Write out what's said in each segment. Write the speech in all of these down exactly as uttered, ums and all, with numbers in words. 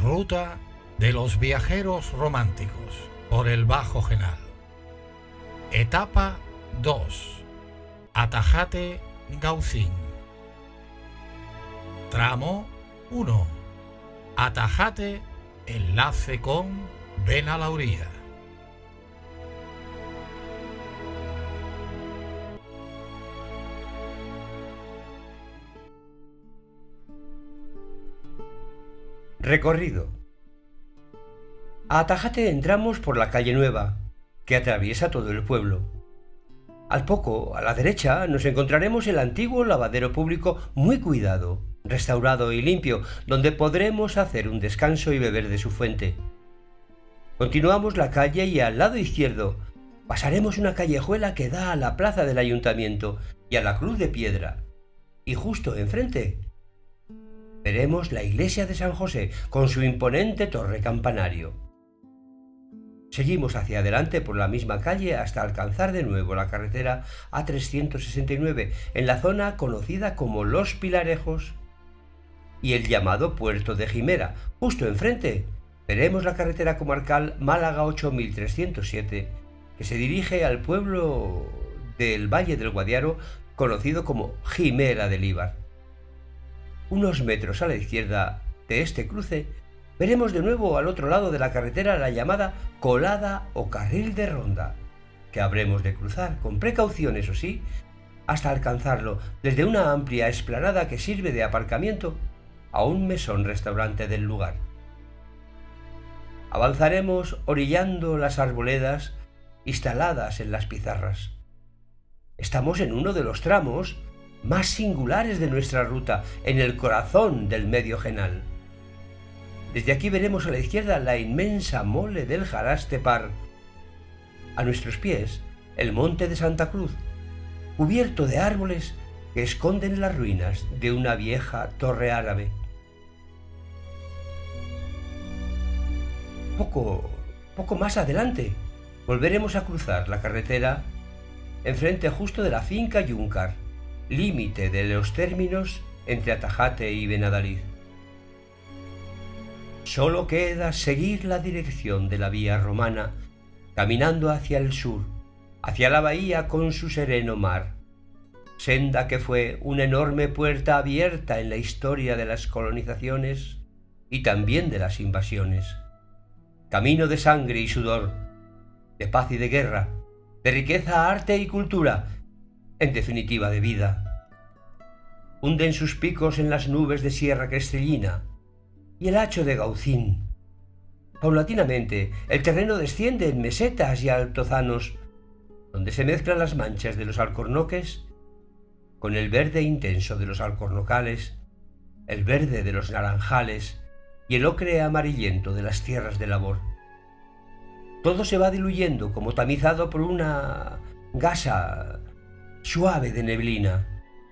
Ruta de los viajeros románticos por el Bajo Genal. Etapa dos. Atajate-Gaucín. Tramo uno. Atajate, enlace con Benalauría. Recorrido. A Atajate entramos por la calle Nueva, que atraviesa todo el pueblo. Al poco, a la derecha, nos encontraremos el antiguo lavadero público muy cuidado, restaurado y limpio, donde podremos hacer un descanso y beber de su fuente. Continuamos la calle y al lado izquierdo pasaremos una callejuela que da a la plaza del ayuntamiento y a la cruz de piedra. Y justo enfrente veremos la iglesia de San José con su imponente torre campanario. Seguimos hacia adelante por la misma calle hasta alcanzar de nuevo la carretera A trescientos sesenta y nueve en la zona conocida como Los Pilarejos y el llamado Puerto de Jimera. Justo enfrente veremos la carretera comarcal Málaga ocho mil trescientos siete que se dirige al pueblo del Valle del Guadiaro conocido como Jimera del Íbar. Unos metros a la izquierda de este cruce veremos de nuevo al otro lado de la carretera la llamada colada o carril de ronda, que habremos de cruzar con precaución, eso sí, hasta alcanzarlo desde una amplia explanada que sirve de aparcamiento a un mesón restaurante del lugar. Avanzaremos orillando las arboledas instaladas en las pizarras. Estamos en uno de los tramos más singulares de nuestra ruta, en el corazón del Medio Genal. Desde aquí veremos a la izquierda la inmensa mole del Jarastepar. A nuestros pies, el monte de Santa Cruz, cubierto de árboles que esconden las ruinas de una vieja torre árabe. Poco, poco más adelante, volveremos a cruzar la carretera enfrente justo de la finca Yúncar, límite de los términos entre Atajate y Benadalid. Solo queda seguir la dirección de la vía romana, caminando hacia el sur, hacia la bahía con su sereno mar, senda que fue una enorme puerta abierta en la historia de las colonizaciones y también de las invasiones. Camino de sangre y sudor, de paz y de guerra, de riqueza, arte y cultura, en definitiva de vida. Hunden sus picos en las nubes de Sierra Crestellina y el hacho de Gaucín. Paulatinamente, el terreno desciende en mesetas y altozanos, donde se mezclan las manchas de los alcornoques con el verde intenso de los alcornocales, el verde de los naranjales y el ocre amarillento de las tierras de labor. Todo se va diluyendo como tamizado por una gasa suave de neblina.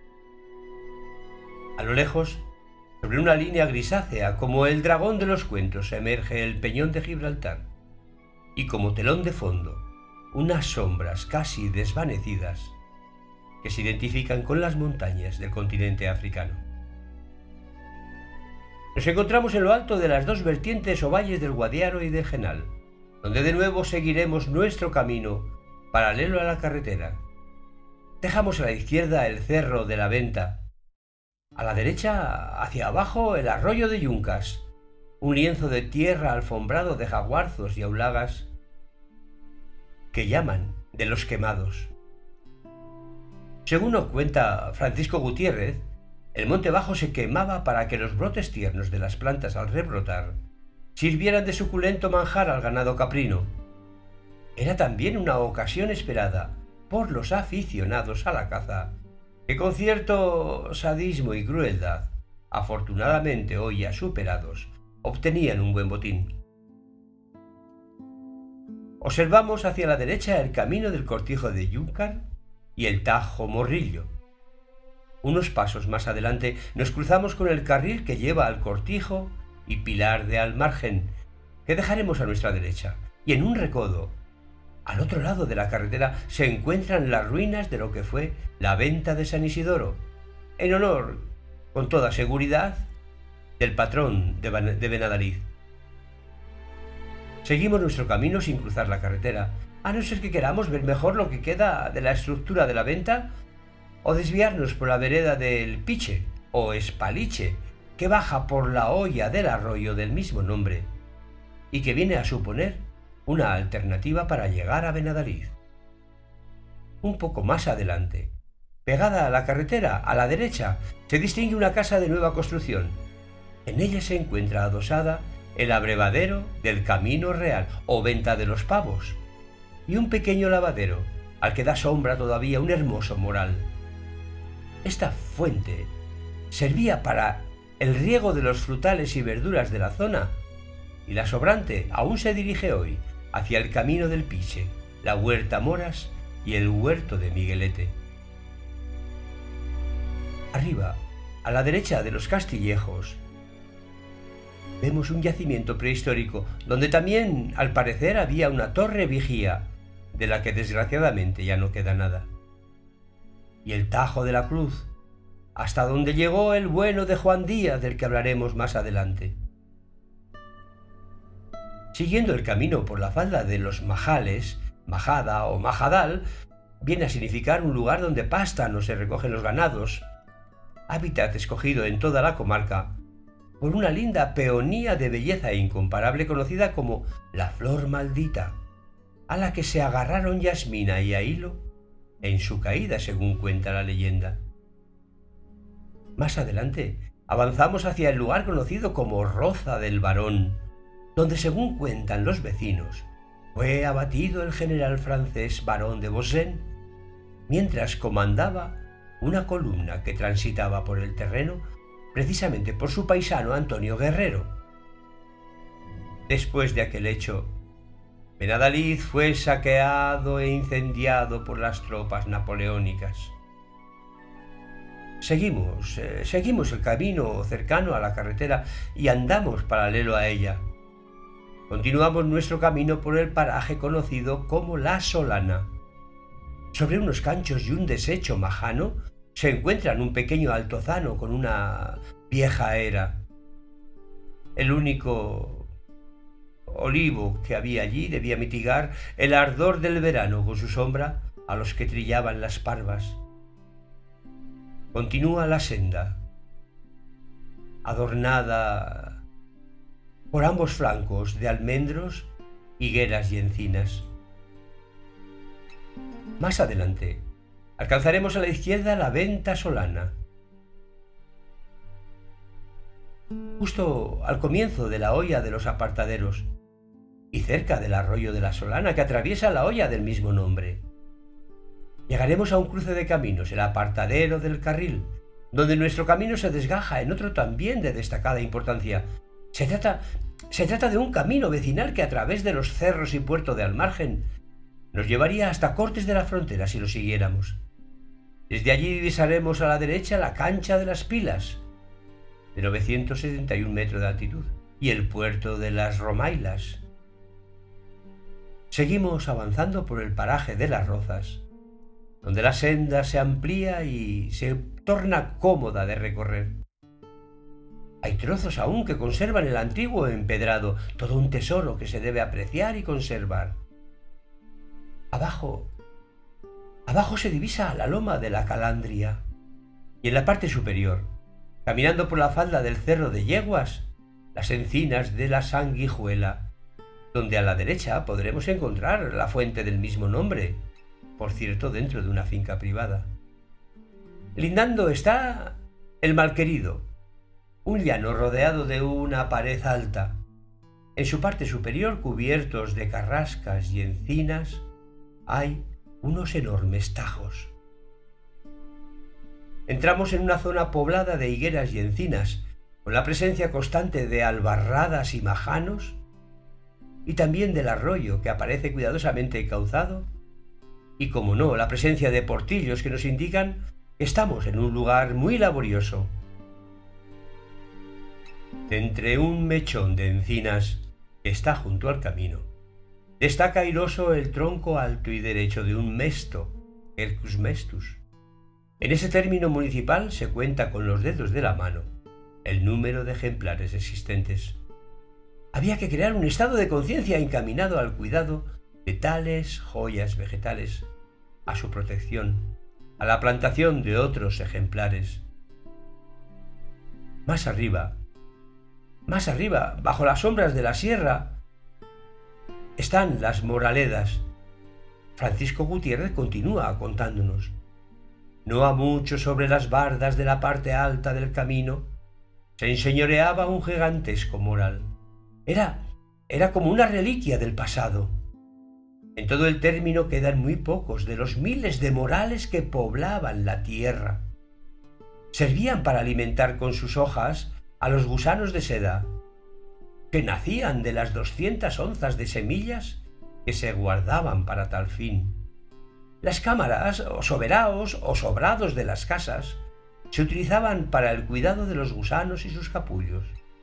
A lo lejos, sobre una línea grisácea como el dragón de los cuentos, emerge el peñón de Gibraltar y como telón de fondo, unas sombras casi desvanecidas que se identifican con las montañas del continente africano. Nos encontramos en lo alto de las dos vertientes o valles del Guadiaro y del Genal, donde de nuevo seguiremos nuestro camino paralelo a la carretera. Dejamos a la izquierda el cerro de la Venta, a la derecha, hacia abajo, el arroyo de Yuncas, un lienzo de tierra alfombrado de jaguarzos y aulagas que llaman de los quemados. Según nos cuenta Francisco Gutiérrez, el monte bajo se quemaba para que los brotes tiernos de las plantas al rebrotar sirvieran de suculento manjar al ganado caprino. Era también una ocasión esperada por los aficionados a la caza, que con cierto sadismo y crueldad, afortunadamente hoy ya superados, obtenían un buen botín. Observamos hacia la derecha el camino del cortijo de Yúncar y el Tajo Morrillo. Unos pasos más adelante nos cruzamos con el carril que lleva al cortijo y Pilar de Almargen, que dejaremos a nuestra derecha, y en un recodo, al otro lado de la carretera, se encuentran las ruinas de lo que fue la Venta de San Isidoro, en honor, con toda seguridad, del patrón de Benadalid, Seguimos nuestro camino sin cruzar la carretera, a no ser que queramos ver mejor lo que queda de la estructura de la venta o desviarnos por la vereda del Piche o Espaliche, que baja por la hoya del arroyo del mismo nombre y que viene a suponer una alternativa para llegar a Benadalid. Un poco más adelante, pegada a la carretera, a la derecha, se distingue una casa de nueva construcción. En ella se encuentra adosada el abrevadero del Camino Real o Venta de los Pavos y un pequeño lavadero al que da sombra todavía un hermoso moral. Esta fuente servía para el riego de los frutales y verduras de la zona, y la sobrante aún se dirige hoy hacia el camino del Piche, la Huerta Moras y el huerto de Miguelete. Arriba, a la derecha de los Castillejos, vemos un yacimiento prehistórico donde también, al parecer, había una torre vigía, de la que desgraciadamente ya no queda nada. Y el Tajo de la Cruz, hasta donde llegó el bueno de Juan Díaz, del que hablaremos más adelante. Siguiendo el camino por la falda de los Majales, Majada o Majadal, viene a significar un lugar donde pastan o se recogen los ganados, hábitat escogido en toda la comarca por una linda peonía de belleza incomparable conocida como la flor maldita, a la que se agarraron Yasmina y Ahilo en su caída, según cuenta la leyenda. Más adelante avanzamos hacia el lugar conocido como Roza del Barón, donde, según cuentan los vecinos, fue abatido el general francés Barón de Bosén mientras comandaba una columna que transitaba por el terreno precisamente por su paisano Antonio Guerrero. Después de aquel hecho, Benadalid fue saqueado e incendiado por las tropas napoleónicas. Seguimos, eh, seguimos el camino cercano a la carretera y andamos paralelo a ella. Continuamos nuestro camino por el paraje conocido como La Solana. Sobre unos canchos y un deshecho majano se encuentran un pequeño altozano con una vieja era. El único olivo que había allí debía mitigar el ardor del verano con su sombra a los que trillaban las parvas. Continúa la senda, adornada por ambos flancos de almendros, higueras y encinas. Más adelante, alcanzaremos a la izquierda la Venta Solana. Justo al comienzo de la hoya de los apartaderos y cerca del arroyo de la Solana que atraviesa la hoya del mismo nombre, llegaremos a un cruce de caminos, el apartadero del Carril, donde nuestro camino se desgaja en otro también de destacada importancia. Se trata, se trata de un camino vecinal que a través de los cerros y puerto de Almargen nos llevaría hasta Cortes de la Frontera si lo siguiéramos. Desde allí divisaremos a la derecha la Cancha de las Pilas, de novecientos setenta y un metros de altitud, y el puerto de las Romailas. Seguimos avanzando por el paraje de las Rozas, donde la senda se amplía y se torna cómoda de recorrer. Hay trozos aún que conservan el antiguo empedrado, todo un tesoro que se debe apreciar y conservar. Abajo, abajo se divisa la loma de la Calandria, y en la parte superior, caminando por la falda del Cerro de Yeguas, las encinas de la Sanguijuela, donde a la derecha podremos encontrar la fuente del mismo nombre, por cierto dentro de una finca privada. Lindando está el Malquerido, un llano rodeado de una pared alta, en su parte superior cubiertos de carrascas y encinas hay unos enormes tajos. Entramos en una zona poblada de higueras y encinas, con la presencia constante de albarradas y majanos, y también del arroyo que aparece cuidadosamente encauzado, y como no, la presencia de portillos que nos indican que estamos en un lugar muy laborioso. Entre un mechón de encinas que está junto al camino, destaca airoso el tronco alto y derecho de un mesto, Quercus mestus. En ese término municipal se cuenta con los dedos de la mano el número de ejemplares existentes. Había que crear un estado de conciencia encaminado al cuidado de tales joyas vegetales, a su protección, a la plantación de otros ejemplares. Más arriba, más arriba, bajo las sombras de la sierra, están las Moraledas. Francisco Gutiérrez continúa contándonos. No a mucho sobre las bardas de la parte alta del camino se enseñoreaba un gigantesco moral. Era, era como una reliquia del pasado. En todo el término quedan muy pocos de los miles de morales que poblaban la tierra. Servían para alimentar con sus hojas a los gusanos de seda, que nacían de las doscientas onzas de semillas que se guardaban para tal fin. Las cámaras, o soberaos o sobrados de las casas, se utilizaban para el cuidado de los gusanos y sus capullos.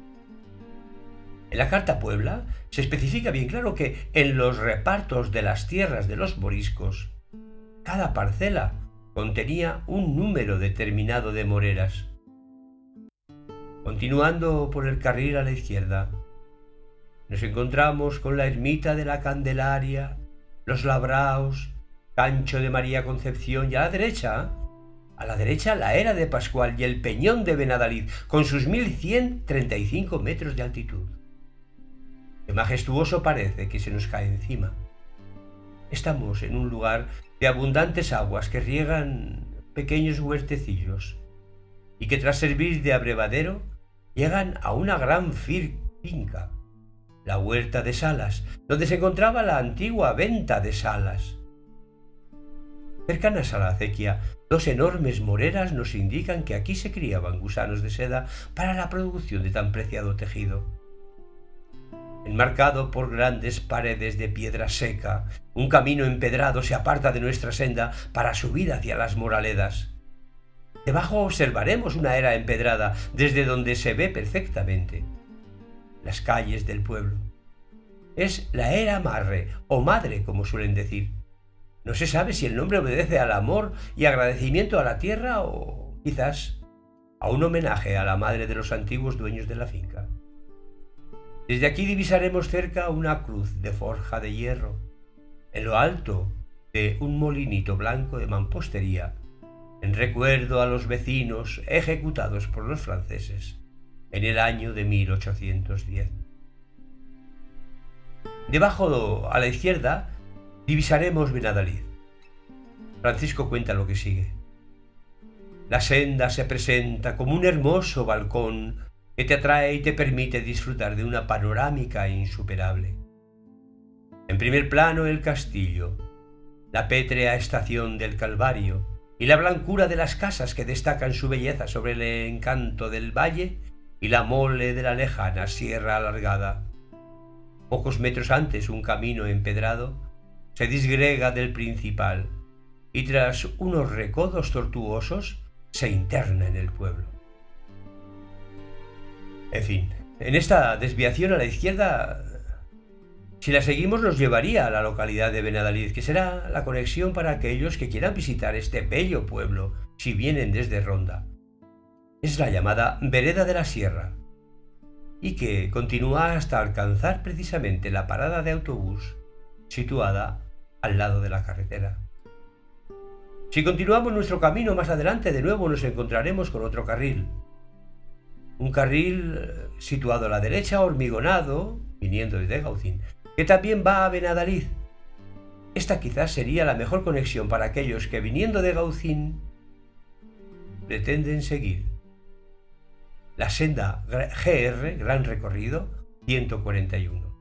En la Carta Puebla se especifica bien claro que en los repartos de las tierras de los moriscos, cada parcela contenía un número determinado de moreras. Continuando por el carril a la izquierda, nos encontramos con la ermita de la Candelaria, los labraos, Cancho de María Concepción y a la derecha, a la derecha la Era de Pascual y el Peñón de Benadalid con sus mil ciento treinta y cinco metros de altitud. Qué majestuoso parece que se nos cae encima. Estamos en un lugar de abundantes aguas que riegan pequeños huertecillos y que tras servir de abrevadero llegan a una gran finca, la Huerta de Salas, donde se encontraba la antigua venta de Salas. Cercanas a la acequia, dos enormes moreras nos indican que aquí se criaban gusanos de seda para la producción de tan preciado tejido. Enmarcado por grandes paredes de piedra seca, un camino empedrado se aparta de nuestra senda para subir hacia las Moraledas. Debajo observaremos una era empedrada desde donde se ve perfectamente las calles del pueblo. Es la Era Marre, o Madre, como suelen decir. No se sabe si el nombre obedece al amor y agradecimiento a la tierra o, quizás, a un homenaje a la madre de los antiguos dueños de la finca. Desde aquí divisaremos cerca una cruz de forja de hierro, en lo alto de un molinito blanco de mampostería, en recuerdo a los vecinos ejecutados por los franceses en el año de mil ochocientos diez. Debajo, a la izquierda, divisaremos Benadalid. Francisco cuenta lo que sigue. La senda se presenta como un hermoso balcón que te atrae y te permite disfrutar de una panorámica insuperable. En primer plano el castillo, la pétrea estación del Calvario y la blancura de las casas que destacan su belleza sobre el encanto del valle y la mole de la lejana sierra alargada. Pocos metros antes un camino empedrado se disgrega del principal y tras unos recodos tortuosos se interna en el pueblo. En fin, en esta desviación a la izquierda, si la seguimos nos llevaría a la localidad de Benadalid, que será la conexión para aquellos que quieran visitar este bello pueblo si vienen desde Ronda. Es la llamada Vereda de la Sierra y que continúa hasta alcanzar precisamente la parada de autobús situada al lado de la carretera. Si continuamos nuestro camino más adelante, de nuevo nos encontraremos con otro carril. Un carril situado a la derecha, hormigonado, viniendo desde Gaucín, que también va a Benadalid. Esta quizás sería la mejor conexión para aquellos que, viniendo de Gaucín, pretenden seguir la senda G R, Gran Recorrido, ciento cuarenta y uno.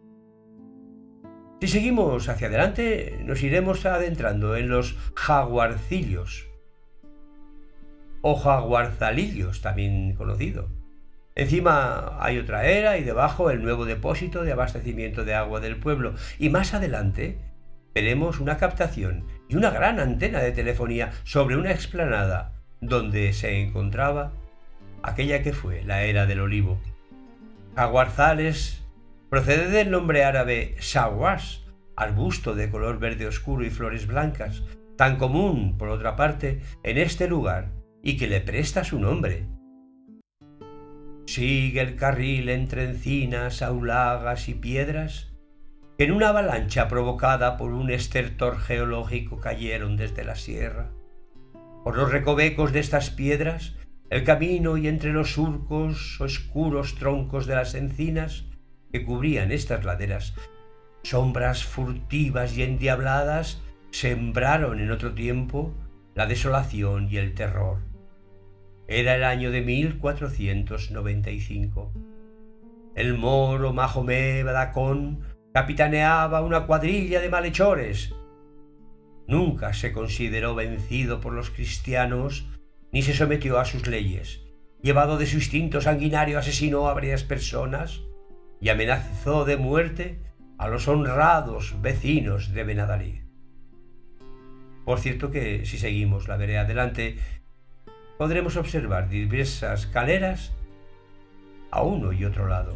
Si seguimos hacia adelante, nos iremos adentrando en los jaguarcillos, o jaguarzalillos, también conocido. Encima hay otra era y debajo el nuevo depósito de abastecimiento de agua del pueblo. Y más adelante veremos una captación y una gran antena de telefonía sobre una explanada donde se encontraba aquella que fue la era del olivo. Jaguarzales procede del nombre árabe sawas, arbusto de color verde oscuro y flores blancas, tan común, por otra parte, en este lugar y que le presta su nombre. Sigue el carril entre encinas, aulagas y piedras que en una avalancha provocada por un estertor geológico cayeron desde la sierra. Por los recovecos de estas piedras, el camino y entre los surcos oscuros troncos de las encinas que cubrían estas laderas, sombras furtivas y endiabladas sembraron en otro tiempo la desolación y el terror. Era el año de mil cuatrocientos noventa y cinco. El moro Mahomé Badacón capitaneaba una cuadrilla de malhechores. Nunca se consideró vencido por los cristianos ni se sometió a sus leyes. Llevado de su instinto sanguinario, asesinó a varias personas y amenazó de muerte a los honrados vecinos de Benadalid. Por cierto que, si seguimos la vereda adelante, podremos observar diversas caleras a uno y otro lado.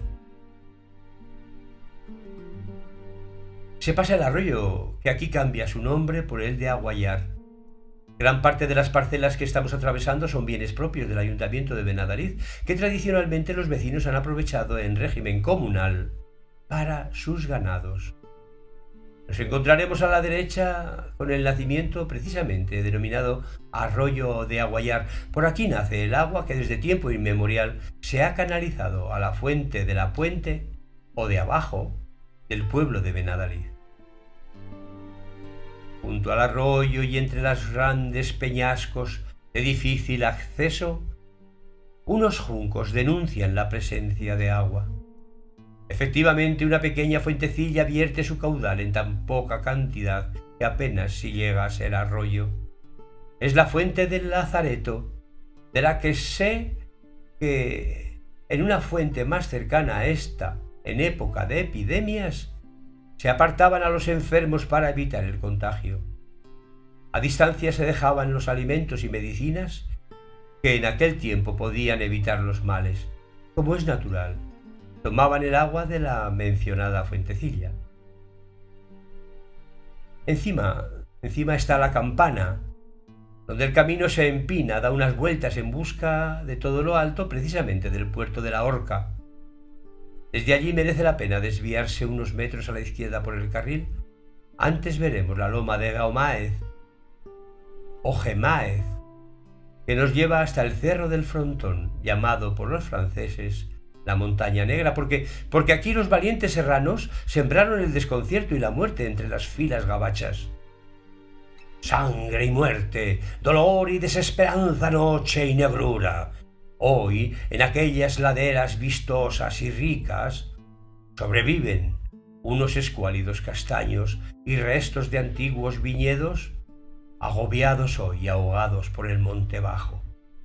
Se pasa el arroyo, que aquí cambia su nombre por el de Aguayar. Gran parte de las parcelas que estamos atravesando son bienes propios del Ayuntamiento de Benadalid, que tradicionalmente los vecinos han aprovechado en régimen comunal para sus ganados. Nos encontraremos a la derecha con el nacimiento precisamente denominado Arroyo de Aguayar. Por aquí nace el agua que desde tiempo inmemorial se ha canalizado a la fuente de la Puente o de abajo del pueblo de Benadalid. Junto al arroyo y entre los grandes peñascos de difícil acceso, unos juncos denuncian la presencia de agua. Efectivamente, una pequeña fuentecilla vierte su caudal en tan poca cantidad que apenas si llega a ser arroyo. Es la fuente del Lazareto, de la que sé que en una fuente más cercana a esta, en época de epidemias, se apartaban a los enfermos para evitar el contagio. A distancia se dejaban los alimentos y medicinas que en aquel tiempo podían evitar los males. Como es natural, tomaban el agua de la mencionada fuentecilla. Encima, encima está la campana, donde el camino se empina, da unas vueltas en busca de todo lo alto, precisamente del puerto de la Horca. Desde allí merece la pena desviarse unos metros a la izquierda por el carril. Antes veremos la loma de Gaomáez, o Gemáez, que nos lleva hasta el Cerro del Frontón, llamado por los franceses la Montaña Negra, porque, porque aquí los valientes serranos sembraron el desconcierto y la muerte entre las filas gabachas. Sangre y muerte, dolor y desesperanza, noche y negrura. Hoy, en aquellas laderas vistosas y ricas, sobreviven unos escuálidos castaños y restos de antiguos viñedos, agobiados hoy y ahogados por el monte bajo.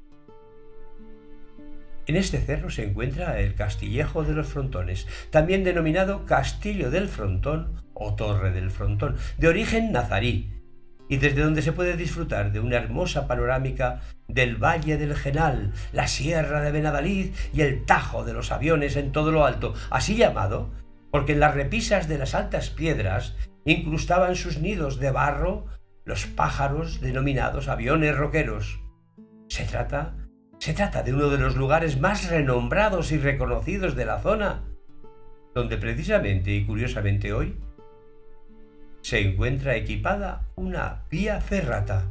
En este cerro se encuentra el Castillejo de los Frontones, también denominado Castillo del Frontón o Torre del Frontón, de origen nazarí, y desde donde se puede disfrutar de una hermosa panorámica del Valle del Genal, la Sierra de Benadalid y el Tajo de los Aviones en todo lo alto, así llamado porque en las repisas de las altas piedras incrustaban sus nidos de barro los pájaros denominados aviones roqueros. Se trata, se trata de uno de los lugares más renombrados y reconocidos de la zona, donde precisamente y curiosamente hoy se encuentra equipada una vía ferrata.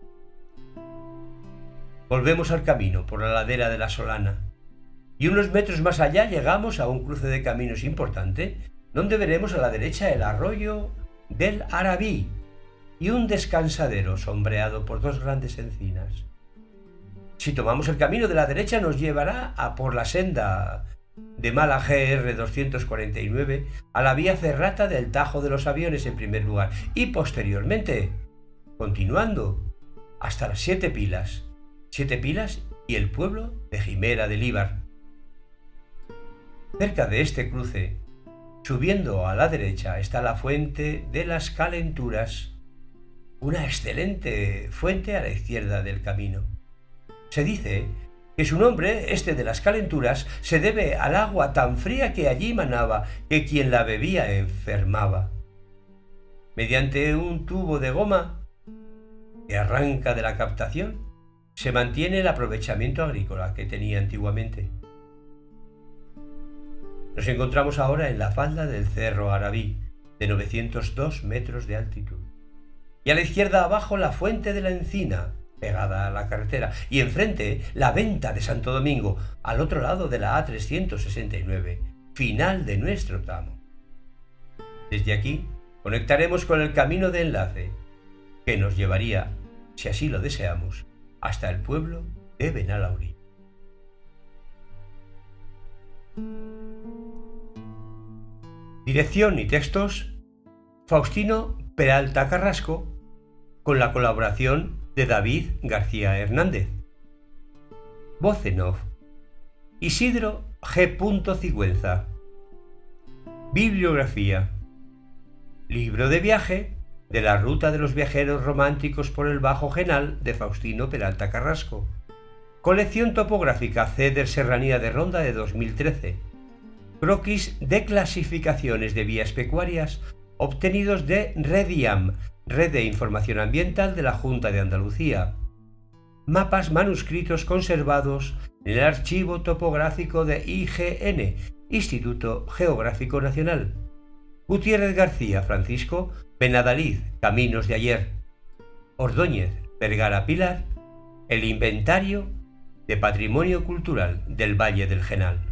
Volvemos al camino por la ladera de la Solana y unos metros más allá llegamos a un cruce de caminos importante, donde veremos a la derecha el arroyo del Arabí y un descansadero sombreado por dos grandes encinas. Si tomamos el camino de la derecha nos llevará a por la senda de Mala G R doscientos cuarenta y nueve a la vía ferrata del Tajo de los Aviones en primer lugar y posteriormente, continuando, hasta las Siete Pilas, Siete Pilas y el pueblo de Jimera de Líbar. Cerca de este cruce, subiendo a la derecha, está la Fuente de las Calenturas, una excelente fuente a la izquierda del camino. Se dice que su nombre, este de las Calenturas, se debe al agua tan fría que allí manaba que quien la bebía enfermaba. Mediante un tubo de goma que arranca de la captación, se mantiene el aprovechamiento agrícola que tenía antiguamente. Nos encontramos ahora en la falda del Cerro Arabí, de novecientos dos metros de altitud. Y a la izquierda abajo la Fuente de la Encina, pegada a la carretera, y enfrente la Venta de Santo Domingo, al otro lado de la A trescientos sesenta y nueve, final de nuestro tramo. Desde aquí conectaremos con el camino de enlace, que nos llevaría, si así lo deseamos, hasta el pueblo de Benalauría. Dirección y textos: Faustino Peralta Carrasco, con la colaboración de David García Hernández. Voz en off: Isidro G. Cigüenza. Bibliografía: Libro de viaje de la Ruta de los Viajeros Románticos por el Bajo Genal de Faustino Peralta Carrasco. Colección topográfica Ceder Serranía de Ronda de dos mil trece. Croquis de clasificaciones de vías pecuarias obtenidos de REDIAM, Red de Información Ambiental de la Junta de Andalucía. Mapas manuscritos conservados en el Archivo Topográfico de I G N, Instituto Geográfico Nacional. Gutiérrez García Francisco, Benadalid, Caminos de Ayer. Ordóñez Vergara Pilar, El Inventario de Patrimonio Cultural del Valle del Genal.